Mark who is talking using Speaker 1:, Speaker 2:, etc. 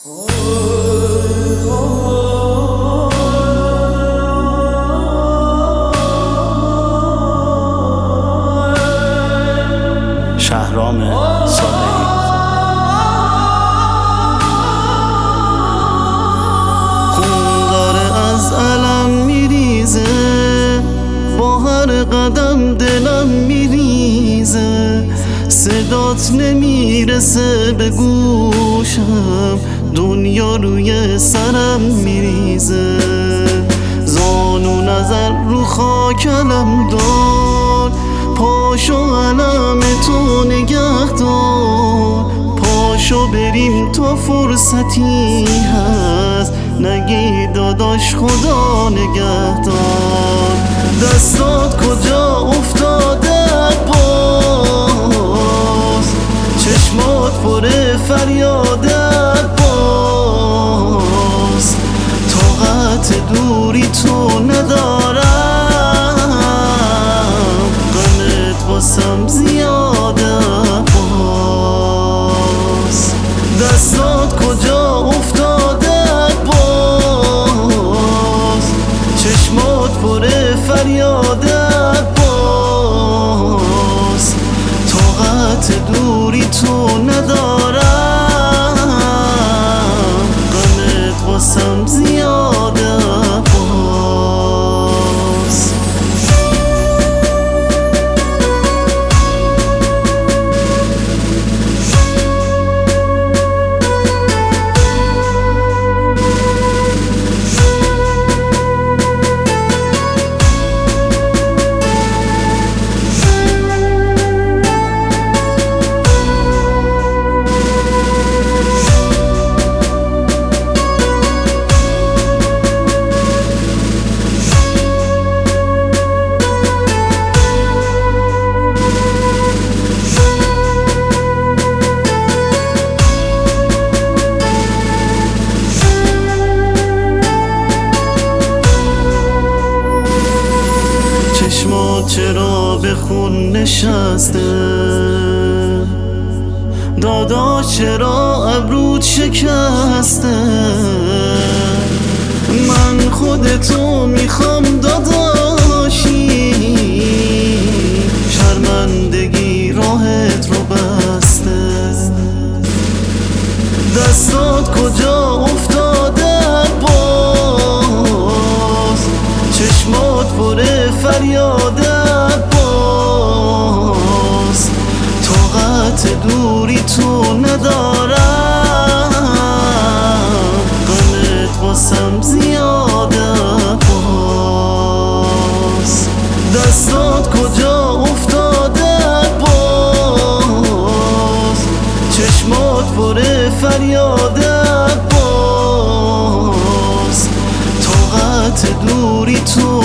Speaker 1: شهرام صالحی. خون داره از علم میریزه، با هر قدم دلم میریزه، صدات نمیرسه به گوشم، دنیا روی سرم میریزه. زانو نظر رو خاک علم دار، پاشو علم تو نگه دار، پاشو بریم تا فرصتی هست، نگی داداش خدا نگه دار. دستات کجا افتاده باز، چشمات پر فریادت باز، طاقت دوری تو ندارم، غمت واسم زیاده باز. دستات کجا افتاده باز، چشمات پر فریادت باز، طاقت دوری تو ندارم، غمت واسم زیاده باز. چشمات چرا به خون نشسته، داداش چرا ابرود شکسته، من خودتو میخوام داداشی، شرمندگی راهت رو بسته. دستات کجا افتاده باز، چشمات پر فریادت باز، طاقت دوری تو ندارم، غمت واسم زیاده باز. دستات کجا افتاده باز، چشمات پر فریادت باز، طاقت دوری تو